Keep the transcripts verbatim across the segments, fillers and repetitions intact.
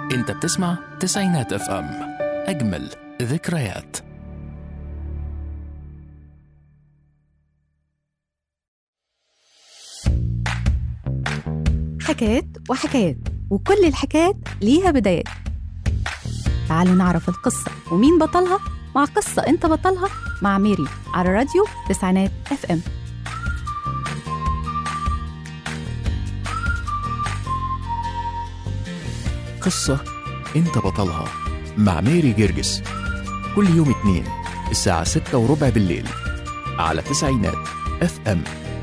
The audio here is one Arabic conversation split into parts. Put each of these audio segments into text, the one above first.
انت بتسمع تسعينات اف ام، اجمل ذكريات. حكايات وحكايات، وكل الحكايات ليها بدايات. تعالوا نعرف القصة ومين بطلها مع قصة انت بطلها مع ميري على راديو تسعينات اف ام. قصة انت بطلها مع ميري جرجس، كل يوم اثنين الساعة ستة وربع بالليل على تسعينات اف ام.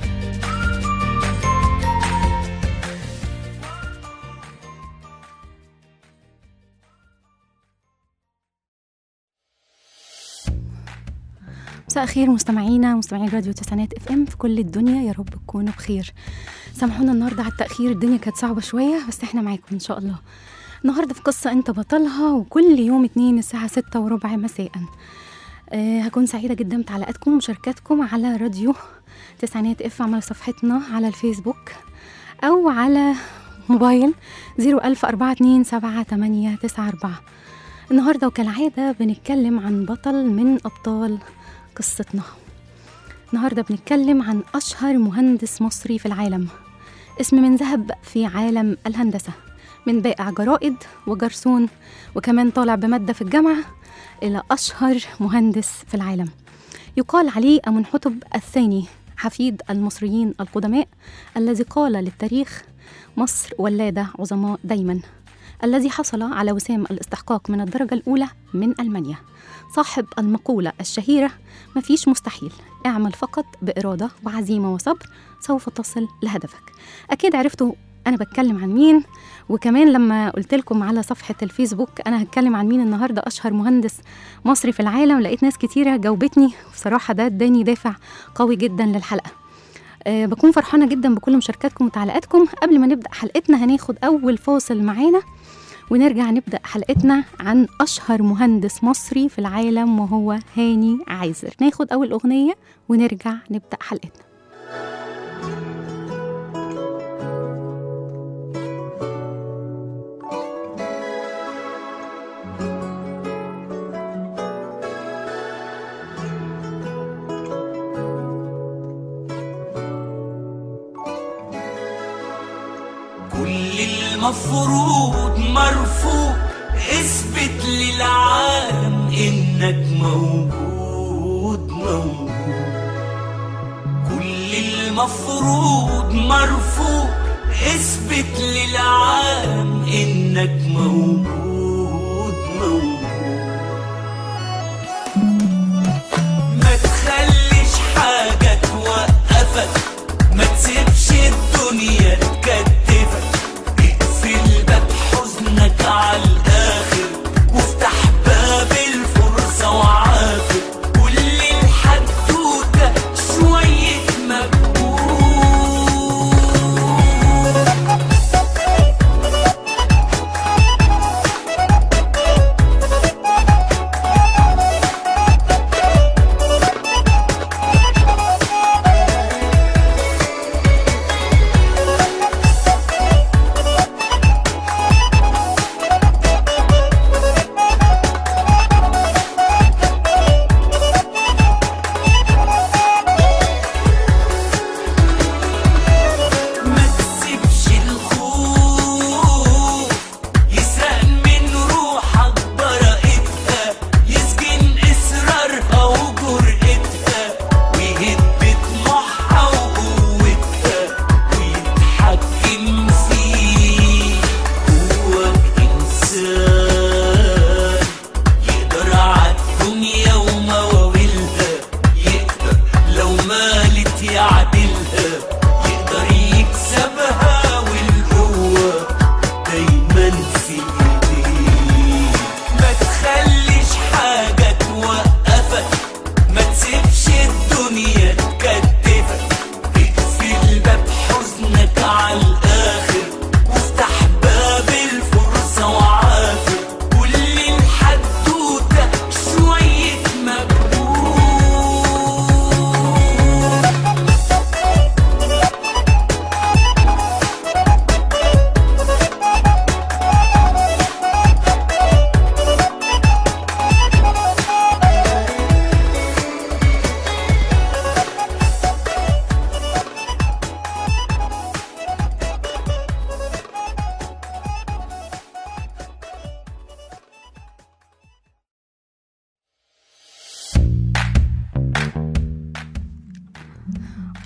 مساء الخير مستمعينا مستمعين راديو تسعينات اف ام في كل الدنيا، يا رب تكونوا بخير. سامحونا النهارده على التأخير، الدنيا كانت صعبة شوية بس احنا معاكم ان شاء الله. النهارده في قصة انت بطلها، وكل يوم اتنين الساعة ستة وربع مساء. أه هكون سعيدة جدا بتعليقاتكم ومشاركاتكم على راديو تسعينات اف ام، على صفحتنا على الفيسبوك او على موبايل زيرو ألف أربعة اتنين سبعة تمانية تسعة أربعة. النهارده وكالعادة بنتكلم عن بطل من أبطال قصتنا. النهاردة بنتكلم عن أشهر مهندس مصري في العالم، اسم من ذهب في عالم الهندسة، من بائع جرائد وجرسون وكمان طالع بمادة في الجامعة، إلى أشهر مهندس في العالم. يقال عليه أمنحتب الثاني، حفيد المصريين القدماء، الذي قال للتاريخ مصر ولادة عظماء دايما، الذي حصل على وسام الاستحقاق من الدرجة الأولى من ألمانيا، صاحب المقولة الشهيرة مفيش مستحيل، اعمل فقط بإرادة وعزيمة وصبر سوف تصل لهدفك. أكيد عرفتوا أنا بتكلم عن مين، وكمان لما قلت لكم على صفحة الفيسبوك أنا هتكلم عن مين النهاردة أشهر مهندس مصري في العالم، لقيت ناس كتيرة جاوبتني، وبصراحة ده اداني دافع قوي جدا للحلقة. أه بكون فرحانة جدا بكل مشاركاتكم وتعليقاتكم. قبل ما نبدأ حلقتنا هناخد أول فاصل معانا ونرجع نبدأ حلقتنا عن أشهر مهندس مصري في العالم وهو هاني عايزر. ناخد أول أغنية ونرجع نبدأ حلقتنا. المفروض مرفوض، اثبت للعالم انك موجود موجود. كل المفروض مرفوض، اثبت للعالم انك موجود موجود. ما تخليش حاجة توقفك، ما تسيبش الدنيا تكتفك، حزنك على الآخر وافتح باب الفرصة وعافر. كل الحدوتة شوية مجهود.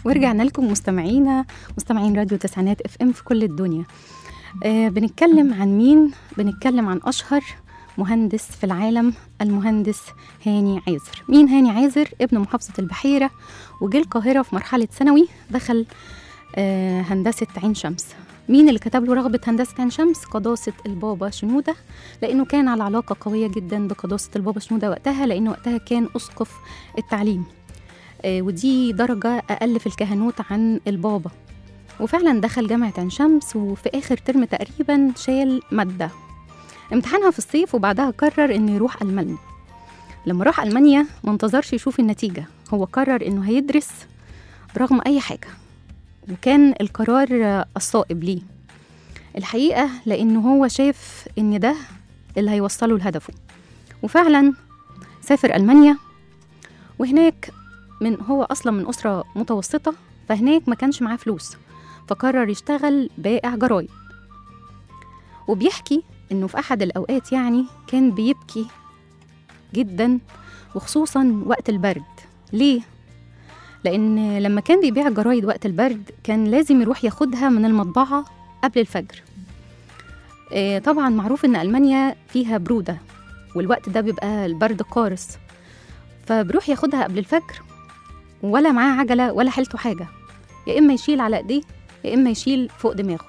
ورجعنا لكم مستمعينا مستمعين راديو تسعينات اف ام في كل الدنيا. آه بنتكلم عن مين؟ بنتكلم عن أشهر مهندس في العالم، المهندس هاني عازر. مين هاني عازر؟ ابن محافظة البحيرة، وجه القاهرة في مرحلة ثانوي، دخل آه هندسة عين شمس. مين اللي كتب له رغبة هندسة عين شمس؟ قداسة البابا شنودة، لأنه كان على علاقة قوية جدا بقداسة البابا شنودة وقتها، لأنه وقتها كان أسقف التعليم، آه ودي درجة أقل في الكهنوت عن البابا. وفعلا دخل جامعة عين شمس، وفي آخر ترم تقريبا شال مادة، امتحانها في الصيف، وبعدها قرر إنه يروح ألمانيا. لما راح ألمانيا ما انتظرش يشوف النتيجة، هو قرر إنه هيدرس برغم أي حاجة، وكان القرار الصائب ليه الحقيقة، لأنه هو شاف إن ده اللي هيوصله لهدفه. وفعلا سافر ألمانيا، وهناك من هو أصلا من أسرة متوسطة، فهناك ما كانش معاه فلوس، فقرر يشتغل بائع جرايد. وبيحكي إنه في أحد الأوقات يعني كان بيبكي جدا، وخصوصا وقت البرد. ليه؟ لأن لما كان بيبيع جرايد وقت البرد كان لازم يروح ياخدها من المطبعة قبل الفجر. آه طبعا معروف إن ألمانيا فيها برودة، والوقت ده بيبقى البرد قارس، فبروح ياخدها قبل الفجر، ولا معاه عجلة ولا حيلته حاجة، يا إما يشيل على إيديه يا إما يشيل فوق دماغه.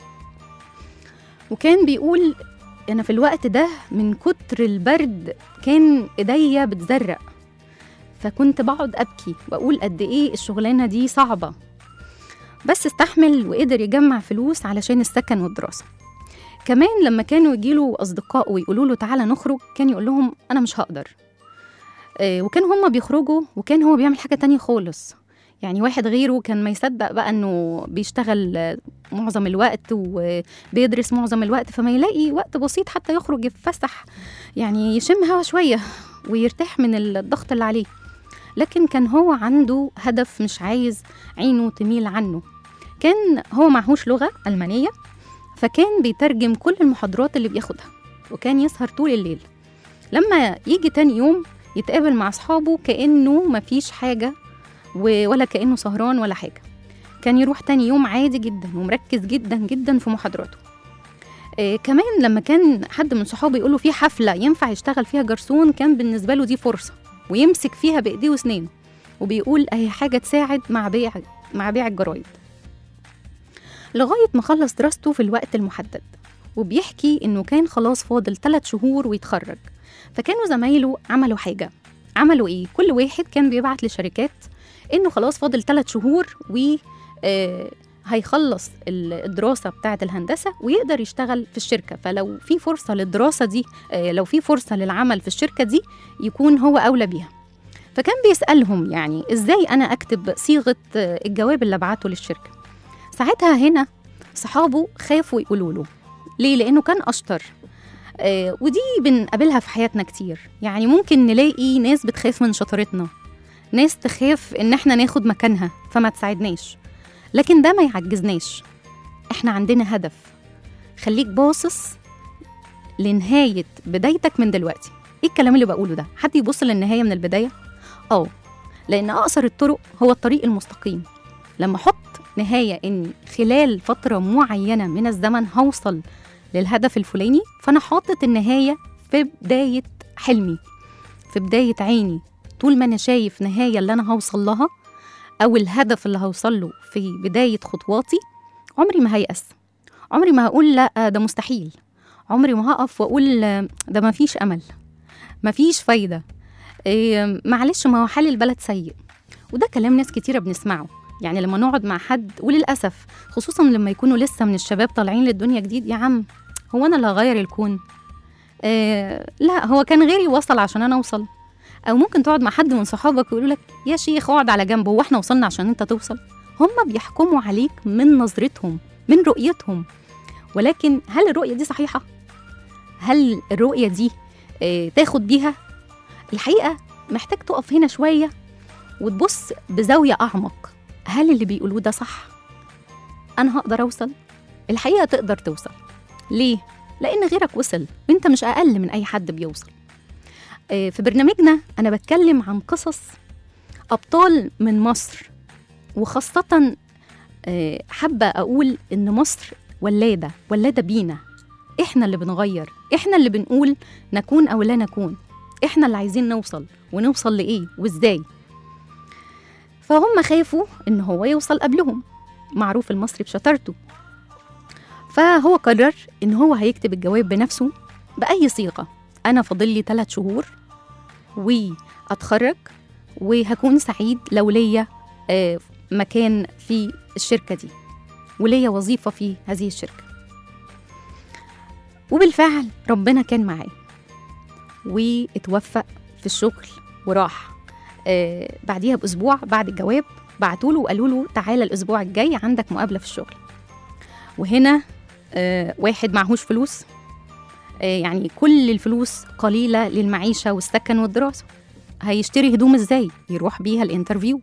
وكان بيقول أنا في الوقت ده من كتر البرد كان إيديا بتزرق، فكنت بقعد أبكي وأقول قد إيه الشغلانة دي صعبة، بس استحمل وقدر يجمع فلوس علشان السكن والدراسة. كمان لما كانوا يجيله أصدقاء ويقولوا له تعالى نخرج، كان يقول لهم أنا مش هقدر. آه وكانوا هما بيخرجوا وكان هو بيعمل حاجة تانية خالص. يعني واحد غيره كان ما يصدق بقى أنه بيشتغل معظم الوقت وبيدرس معظم الوقت، فما يلاقي وقت بسيط حتى يخرج يتفسح، يعني يشم هوا شوية ويرتاح من الضغط اللي عليه. لكن كان هو عنده هدف، مش عايز عينه تميل عنه. كان هو معهوش لغة ألمانية، فكان بيترجم كل المحاضرات اللي بياخدها، وكان يسهر طول الليل. لما يجي تاني يوم يتقابل مع أصحابه كأنه مفيش حاجة، ولا كأنه سهران ولا حاجة. كان يروح تاني يوم عادي جدا ومركز جدا جدا في محاضراته. آه كمان لما كان حد من صحابه يقوله في حفلة ينفع يشتغل فيها جرسون، كان بالنسبة له دي فرصة، ويمسك فيها بإيديه وسنينه، وبيقول أهي حاجة تساعد مع بيع مع بيع الجرايد، لغاية ما خلص دراسته في الوقت المحدد. وبيحكي إنه كان خلاص فاضل ثلاث شهور ويتخرج. فكانوا زمايله عملوا حاجة. عملوا إيه؟ كل واحد كان بيبعت لشركات إنه خلاص فاضل ثلاث شهور و آه هيخلص الدراسة بتاعة الهندسة ويقدر يشتغل في الشركة. فلو في فرصة للدراسة دي، آه لو في فرصة للعمل في الشركة دي، يكون هو أولى بيها. فكان بيسألهم يعني إزاي أنا أكتب صيغة آه الجواب اللي أبعته للشركة. ساعتها هنا صحابه خافوا يقولوا له. ليه؟ لأنه كان أشطر. آه ودي بنقابلها في حياتنا كتير. يعني ممكن نلاقي ناس بتخاف من شطارتنا، ناس تخاف إن احنا ناخد مكانها فما تساعدناش، لكن ده ما يعجزناش. احنا عندنا هدف. خليك باصص لنهاية بدايتك من دلوقتي. ايه الكلام اللي بقوله ده؟ حد يبص للنهاية من البداية؟ اه، لأن أقصر الطرق هو الطريق المستقيم. لما حط نهاية إن خلال فترة معينة من الزمن هوصل للهدف الفلاني، فأنا حاطط النهاية في بداية حلمي، في بداية عيني. طول ما أنا شايف نهاية اللي أنا هوصل لها أو الهدف اللي هوصل له في بداية خطواتي، عمري ما هيأس، عمري ما هقول لا ده مستحيل، عمري ما هقف وأقول ده ما فيش أمل، ما فيش فايدة، إيه معلش ما هو حال البلد سيء. وده كلام ناس كتيرة بنسمعه. يعني لما نقعد مع حد، وللأسف خصوصا لما يكونوا لسه من الشباب طالعين للدنيا جديد، يا عم هو أنا اللي هغير الكون؟ إيه لا، هو كان غيري وصل عشان أنا أوصل. أو ممكن تقعد مع حد من صحابك ويقولوا لك يا شيخ اقعد على جنبه، هو احنا وصلنا عشان انت توصل؟ هم بيحكموا عليك من نظرتهم، من رؤيتهم. ولكن هل الرؤية دي صحيحة؟ هل الرؤية دي اه تاخد بيها؟ الحقيقة محتاج تقف هنا شوية وتبص بزاوية أعمق. هل اللي بيقولوه ده صح؟ أنا هقدر أوصل؟ الحقيقة تقدر توصل. ليه؟ لأن غيرك وصل وانت مش أقل من أي حد بيوصل. في برنامجنا أنا بتكلم عن قصص أبطال من مصر وخاصة آه، حابة أقول إن مصر ولادة ولادة بينا، إحنا اللي بنغير، إحنا اللي بنقول نكون أو لا نكون، إحنا اللي عايزين نوصل، ونوصل لإيه وإزاي. فهم خافوا إن هو يوصل قبلهم، معروف المصري بشطارته. فهو قرر إن هو هيكتب الجواب بنفسه بأي صيغة. أنا فاضل لي ثلاث شهور وأتخرج، وهكون سعيد لو ليا آه، مكان في الشركة دي وليا وظيفة في هذه الشركة. وبالفعل ربنا كان معاه واتوفق في الشغل وراح. آه بعديها بأسبوع بعد الجواب بعتوله وقالوا له تعالى الأسبوع الجاي عندك مقابلة في الشغل. وهنا آه واحد معهوش فلوس، آه يعني كل الفلوس قليلة للمعيشة والسكن والدراسة، هيشتري هدوم ازاي؟ يروح بيها الانترفيو.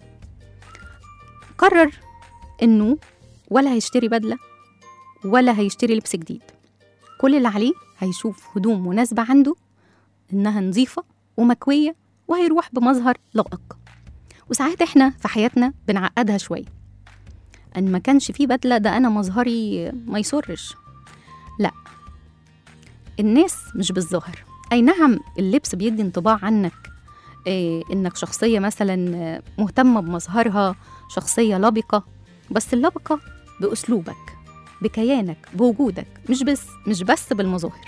قرر انه ولا هيشتري بدلة ولا هيشتري لبس جديد، كل اللي عليه هيشوف هدوم مناسبة عنده انها نظيفة ومكوية، وهيروح بمظهر لائق. وساعات احنا في حياتنا بنعقدها شوية، ان ما كانش فيه بدلة ده انا مظهري ما يسرش. لا، الناس مش بالظاهر. اي نعم اللبس بيدي انطباع عنك إيه، انك شخصية مثلا مهتمة بمظهرها، شخصية لبقة، بس اللبقة بأسلوبك، بكيانك، بوجودك، مش بس مش بس بالمظاهر.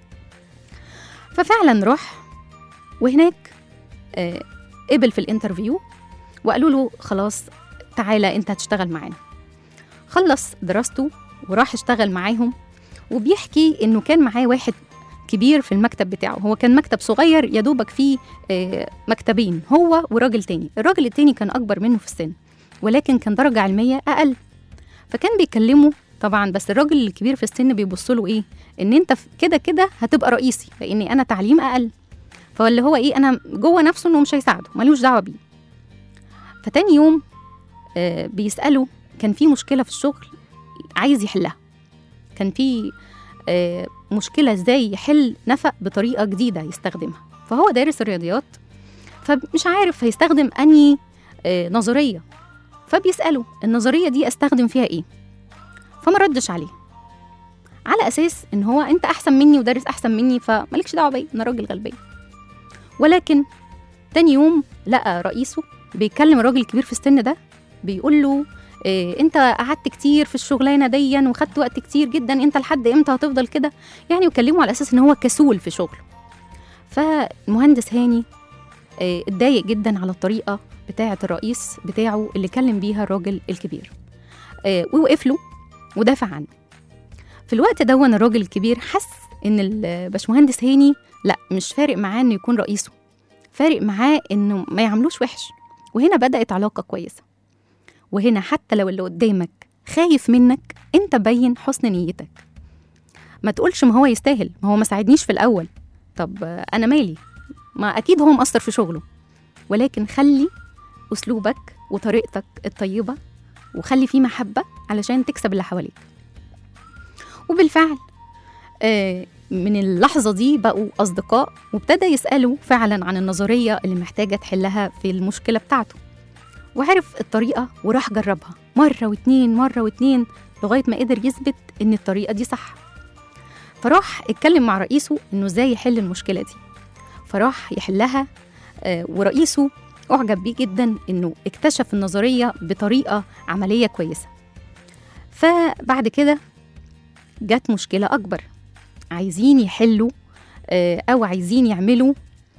ففعلا راح، وهناك آه قبل في الانترفيو، وقالوا له خلاص تعالى انت هتشتغل معانا. خلص دراسته وراح اشتغل معاهم. وبيحكي انه كان معاه واحد كبير في المكتب بتاعه، هو كان مكتب صغير يا دوبك فيه آه مكتبين، هو وراجل تاني. الراجل التاني كان اكبر منه في السن، ولكن كان درجة علمية اقل. فكان بيكلمه طبعا، بس الراجل الكبير في السن بيبص له ايه، ان انت كده كده هتبقى رئيسي لاني انا تعليم اقل. فاللي هو ايه، انا جوه نفسه انه مش هيساعده، ملوش دعوه بيه. فتاني يوم آه بيساله، كان في مشكله في الشغل عايز يحلها، كان في آه مشكله ازاي يحل نفق بطريقه جديده يستخدمها. فهو دارس الرياضيات، فمش عارف هيستخدم انهي آه نظريه. فبيساله النظريه دي استخدم فيها ايه، فما ردش عليه، على اساس ان هو انت احسن مني ودارس احسن مني فمالكش دعوه بيا، انا راجل غلبان. ولكن تاني يوم لقى رئيسه بيكلم الراجل الكبير في السن ده، بيقول له إيه انت قعدت كتير في الشغلانه ديا وخدت وقت كتير جدا، انت لحد امتى هتفضل كده؟ يعني يكلمه على اساس ان هو كسول في شغله. فالمهندس هاني إيه اتضايق جدا على الطريقه بتاعه الرئيس بتاعه اللي كلم بيها الراجل الكبير، إيه ووقف له ودافع عنه. في الوقت ده الراجل الكبير حس ان الباشمهندس هاني لا، مش فارق معاه انه يكون رئيسه، فارق معاه انه ما يعملوش وحش. وهنا بدأت علاقة كويسة. وهنا حتى لو اللي قدامك خايف منك، انت بين حسن نيتك، ما تقولش ما هو يستاهل، ما هو ما ساعدنيش في الاول، طب انا مالي، ما اكيد هو مقصر في شغله. ولكن خلي اسلوبك وطريقتك الطيبة، وخلي فيه محبة علشان تكسب اللي حواليك. وبالفعل آه من اللحظة دي بقوا أصدقاء، وابتدى يسألوا فعلا عن النظرية اللي محتاجة تحلها في المشكلة بتاعته. وعرف الطريقة وراح جربها مرة واتنين مرة واتنين لغاية ما قدر يثبت إن الطريقة دي صح. فراح اتكلم مع رئيسه إنه إزاي يحل المشكلة دي، فراح يحلها. آه ورئيسه أعجب بيه جدا إنه اكتشف النظرية بطريقة عملية كويسة. فبعد كده جت مشكلة أكبر، عايزين يحلوا أو عايزين يعملوا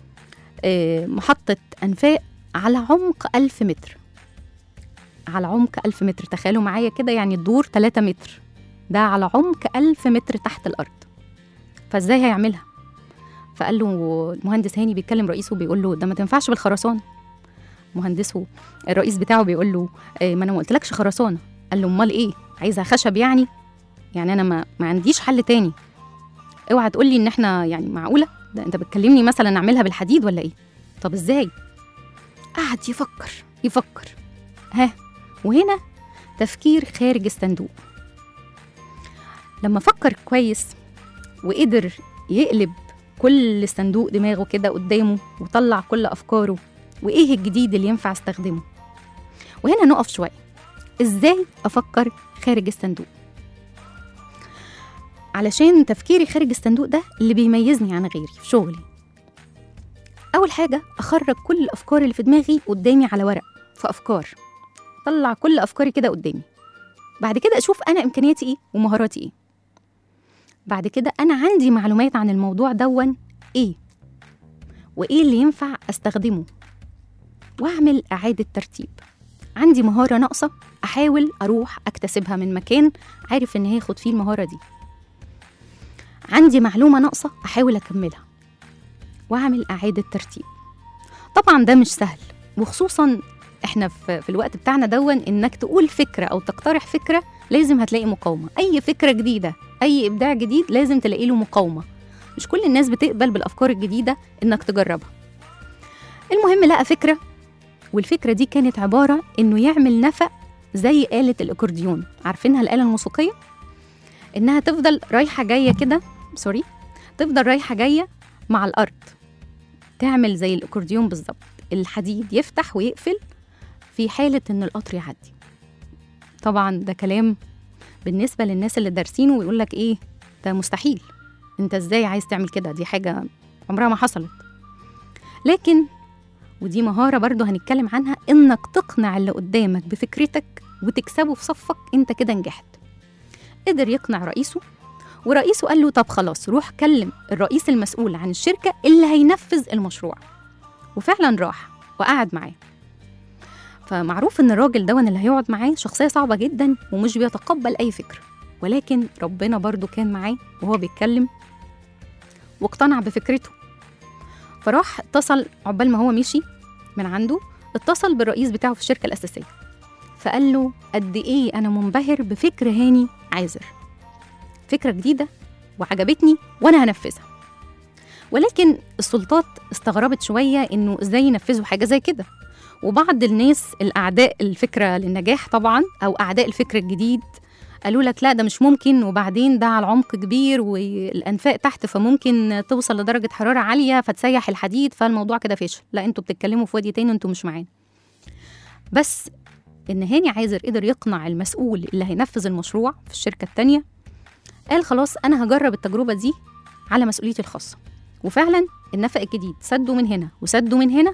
محطة أنفاق على عمق ألف متر، على عمق ألف متر. تخيلوا معايا كده، يعني الدور ثلاثة متر، ده على عمق ألف متر تحت الأرض. فإزاي هيعملها؟ فقال له المهندس هاني بيتكلم رئيسه بيقول له ده ما تنفعش بالخرسانة. مهندسه الرئيس بتاعه بيقول له ما أنا ما قلتلكش خرسانة. قال له أمال إيه، عايزها خشب يعني؟ يعني أنا ما, ما عنديش حل تاني، اوعى تقولي ان احنا يعني معقولة ده انت بتكلمني مثلا نعملها بالحديد ولا ايه؟ طب ازاي؟ قعد يفكر يفكر ها وهنا تفكير خارج الصندوق. لما فكر كويس وقدر يقلب كل صندوق دماغه كده قدامه وطلع كل افكاره وايه الجديد اللي ينفع استخدمه، وهنا نقف شوية. إزاي أفكر خارج الصندوق؟ علشان تفكيري خارج الصندوق ده اللي بيميزني عن غيري في شغلي. أول حاجة أخرج كل الأفكار اللي في دماغي قدامي على ورق، في أفكار، طلع كل أفكاري كده قدامي. بعد كده أشوف أنا إمكانياتي إيه ومهاراتي إيه. بعد كده أنا عندي معلومات عن الموضوع دون إيه، وإيه اللي ينفع أستخدمه، وأعمل إعادة ترتيب. عندي مهارة ناقصة، أحاول أروح أكتسبها من مكان عارف إن هياخد فيه المهارة دي. عندي معلومة ناقصة، أحاول أكملها وأعمل إعادة ترتيب. طبعا ده مش سهل، وخصوصا إحنا في, في الوقت بتاعنا دون إنك تقول فكرة أو تقترح فكرة لازم هتلاقي مقاومة. أي فكرة جديدة، أي إبداع جديد لازم تلاقي له مقاومة. مش كل الناس بتقبل بالأفكار الجديدة إنك تجربها. المهم لقى فكرة، والفكرة دي كانت عبارة إنه يعمل نفق زي آلة الأكورديون. عارفينها الآلة الموسيقية؟ إنها تفضل رايحة جاية كده، سوري تفضل رايحة جاية مع الأرض، تعمل زي الأكورديون بالظبط. الحديد يفتح ويقفل في حالة إن القطر يعدي. طبعا ده كلام بالنسبة للناس اللي دارسينه ويقول لك إيه ده مستحيل، أنت إزاي عايز تعمل كده، دي حاجة عمرها ما حصلت. لكن ودي مهارة برضو هنتكلم عنها، إنك تقنع اللي قدامك بفكرتك وتكسبه في صفك، أنت كده نجحت. قدر يقنع رئيسه، ورئيسه قال له طب خلاص روح كلم الرئيس المسؤول عن الشركة اللي هينفذ المشروع. وفعلا راح وقعد معاه. فمعروف إن الراجل دون اللي هيقعد معاه شخصية صعبة جدا ومش بيتقبل أي فكرة، ولكن ربنا برضو كان معاه وهو بيتكلم واقتنع بفكرته. فراح اتصل، عقبال ما هو مشي من عنده اتصل بالرئيس بتاعه في الشركة الأساسية، فقال له قد إيه أنا منبهر بفكر هاني عازر، فكرة جديدة وعجبتني وأنا هنفذها. ولكن السلطات استغربت شوية إنه إزاي ينفذوا حاجة زي كده. وبعض الناس الأعداء الفكرة للنجاح طبعا، أو أعداء الفكر الجديد، قالوا لك لا ده مش ممكن، وبعدين ده على عمق كبير والأنفاق تحت، فممكن توصل لدرجة حرارة عالية فتسيح الحديد، فالموضوع كده فاشل. لا انتوا بتتكلموا في وادي تاني، انتوا مش معانا. بس إن هاني عازر قدر يقنع المسؤول اللي هينفذ المشروع في الشركة التانية، قال خلاص أنا هجرب التجربة دي على مسؤوليتي الخاصة. وفعلا النفق الجديد سدوا من هنا وسدوا من هنا،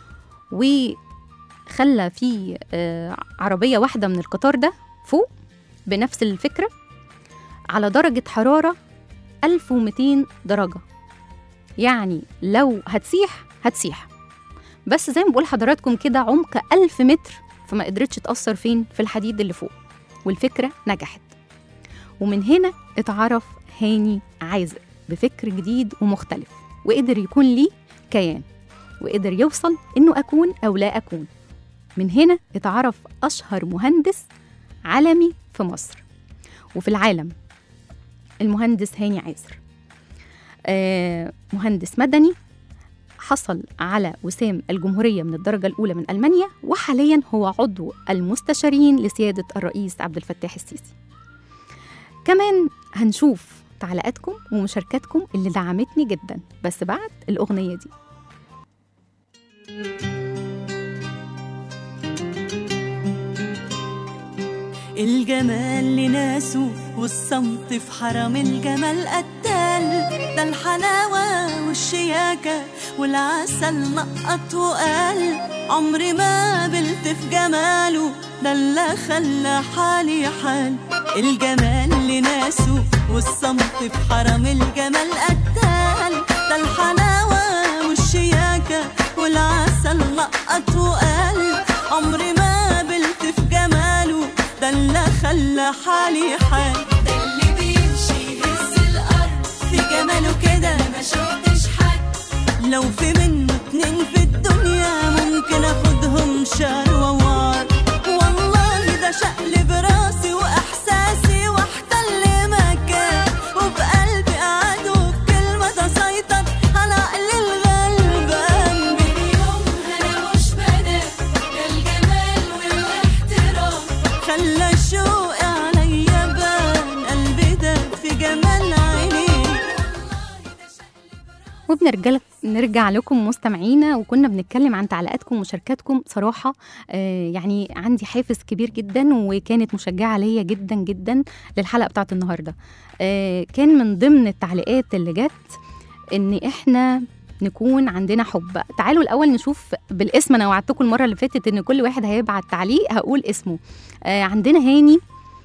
وخلى في عربية واحدة من القطار ده فوق بنفس الفكرة على درجة حرارة ألف ومئتين درجة. يعني لو هتسيح هتسيح، بس زي ما بقول حضراتكم كده عمق ألف متر، فما قدرتش تأثر فين في الحديد اللي فوق، والفكرة نجحت. ومن هنا اتعرف هاني عازر بفكر جديد ومختلف، وقدر يكون ليه كيان، وقدر يوصل إنه أكون أو لا أكون. من هنا اتعرف أشهر مهندس عالمي في مصر وفي العالم، المهندس هاني عازر. آه مهندس مدني، حصل على وسام الجمهورية من الدرجة الأولى من ألمانيا، وحاليا هو عضو المستشارين لسيادة الرئيس عبد الفتاح السيسي. كمان هنشوف تعليقاتكم ومشاركاتكم اللي دعمتني جدا، بس بعد الأغنية دي. الجمال لناسه والصمت في حرم الجمال قتال، ده الحلاوة والشياكة والعسل نقط وقال، عمري ما قبلت في جماله، ده اللي خلى حالي حال. الجمال لناسه والصمت في حرم الجمال قتال، ده الحلاوة والشياكة والعسل نقط وقال، عمري ما قبلت في جماله، ده اللي خلى حالي حال. ده اللي بيمشي يهز الأرض في جماله كده ما شفتش حد، لو في منه اتنين في الدنيا ممكن اخدهم شهر ووار. والله ده شقلب راسي واحساسي واحتل مكان، وبقلبي قعد وبكلمة تسيطر على عقل الغلبان. من يومها أنا مش بنام، ده الجمال والاحترام خلى الشوق عليا بان، قلبي ده في جمال عينيه. وبنرجع نرجع لكم مستمعينا، وكنا بنتكلم عن تعليقاتكم ومشاركاتكم. صراحة آه يعني عندي حافز كبير جدا، وكانت مشجعة ليا جدا جدا للحلقة بتاعت النهاردة. آه كان من ضمن التعليقات اللي جت إن إحنا نكون عندنا حب. تعالوا الأول نشوف بالاسم. أنا وعدتكم المرة اللي فاتت إن كل واحد هيبعت تعليق هقول اسمه. آه عندنا هاني،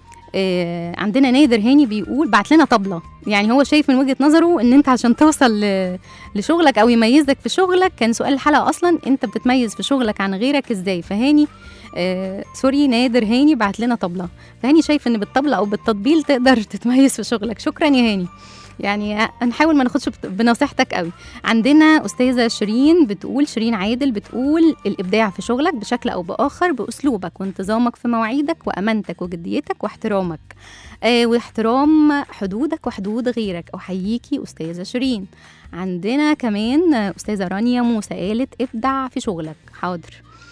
آه عندنا نادر هاني بيقول بعت لنا طبلة. يعني هو شايف من وجهة نظره ان انت عشان توصل لشغلك او يميزك في شغلك، كان سؤال الحلقة اصلا انت بتتميز في شغلك عن غيرك ازاي. فهاني آه سوري نادر هاني بعت لنا طبلة. فهاني شايف ان بالطبلة او بالتطبيل تقدر تتميز في شغلك. شكرا يا هاني، يعني هنحاول ما ناخدش بنصيحتك قوي. عندنا أستاذة شيرين بتقول، شيرين عادل بتقول الإبداع في شغلك بشكل أو بآخر بأسلوبك وانتظامك في مواعيدك وأمانتك وجديتك واحترامك آه واحترام حدودك وحدود غيرك. أحييكي أستاذة شيرين. عندنا كمان أستاذة رانيا موسى قالت ابدع في شغلك. حاضر.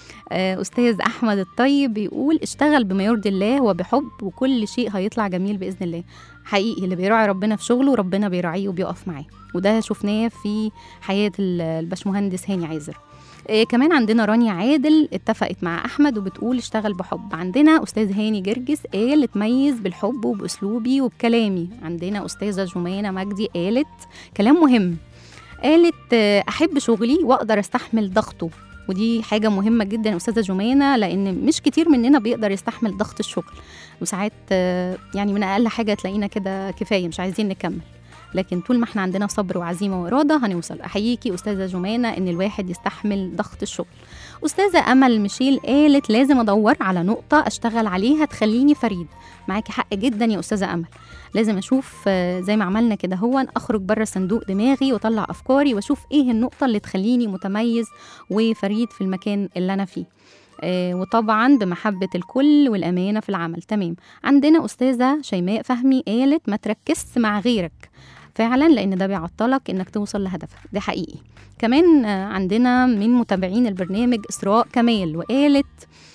أستاذ أحمد الطيب بيقول اشتغل بما يرضي الله وبحب وكل شيء هيطلع جميل بإذن الله. حقيقي اللي بيراعي ربنا في شغله ربنا بيراعيه وبيقف معاه، وده شفناه في حياة الباشمهندس هاني عازر. إيه كمان عندنا رانيا عادل اتفقت مع أحمد وبتقول اشتغل بحب. عندنا أستاذ هاني جرجس قال اتميز بالحب وبأسلوبي وبكلامي. عندنا أستاذة جمانة مجدي قالت كلام مهم، قالت أحب شغلي وأقدر أستحمل ضغطه. ودي حاجة مهمة جدا يا أستاذة جمانة، لأن مش كتير مننا بيقدر يستحمل ضغط الشغل، وساعات يعني من أقل حاجة تلاقينا كده كفاية مش عايزين نكمل، لكن طول ما احنا عندنا صبر وعزيمة وإرادة هنوصل. أحييكي أستاذة جمانة إن الواحد يستحمل ضغط الشغل. أستاذة أمل ميشيل قالت لازم أدور على نقطة أشتغل عليها تخليني فريد. معاكي حق جدا يا أستاذة أمل، لازم أشوف زي ما عملنا كده هو أخرج بره صندوق دماغي وأطلع أفكاري وأشوف إيه النقطة اللي تخليني متميز وفريد في المكان اللي أنا فيه. آه وطبعا بمحبة الكل والأمانة في العمل. تمام. عندنا أستاذة شيماء فهمي قالت ما تركزش مع غيرك فعلا، لأن ده بيعطلك إنك توصل لهدفك. ده حقيقي. كمان آه عندنا من متابعين البرنامج إسراء كمال وقالت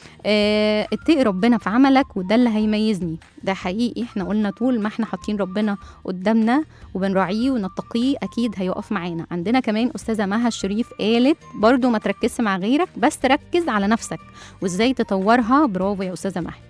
آه اتقي ربنا في عملك وده اللي هيميزني. ده حقيقي. احنا قلنا طول ما احنا حاطين ربنا قدامنا وبنراعيه ونتقيه اكيد هيقف معانا. عندنا كمان استاذه مها الشريف قالت برضو ما تركزش مع غيرك بس ركز على نفسك وازاي تطورها. برافو يا استاذه مها.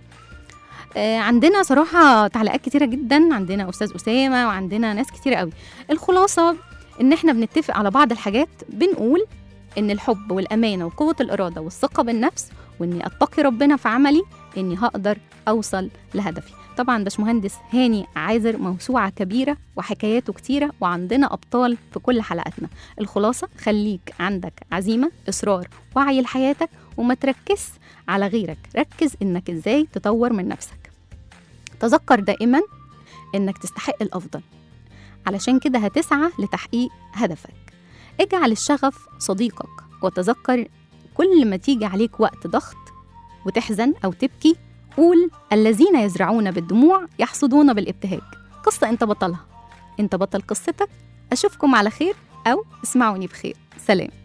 آه عندنا صراحه تعليقات كتيره جدا. عندنا استاذ اسامه وعندنا ناس كتيره قوي. الخلاصه ان احنا بنتفق على بعض الحاجات، بنقول ان الحب والامانه وقوه الاراده والثقه بالنفس واني اتقي ربنا في عملي اني هقدر اوصل لهدفي. طبعا باشمهندس هاني عازر موسوعه كبيره وحكاياته كتيره وعندنا ابطال في كل حلقاتنا. الخلاصه خليك عندك عزيمه، اصرار، وعي لحياتك، وما تركز على غيرك، ركز انك ازاي تطور من نفسك. تذكر دائما انك تستحق الافضل، علشان كده هتسعى لتحقيق هدفك. اجعل الشغف صديقك، وتذكر كل ما تيجي عليك وقت ضغط وتحزن أو تبكي قول الذين يزرعون بالدموع يحصدون بالابتهاج. قصة أنت بطلها، أنت بطل قصتك. أشوفكم على خير أو اسمعوني بخير. سلام.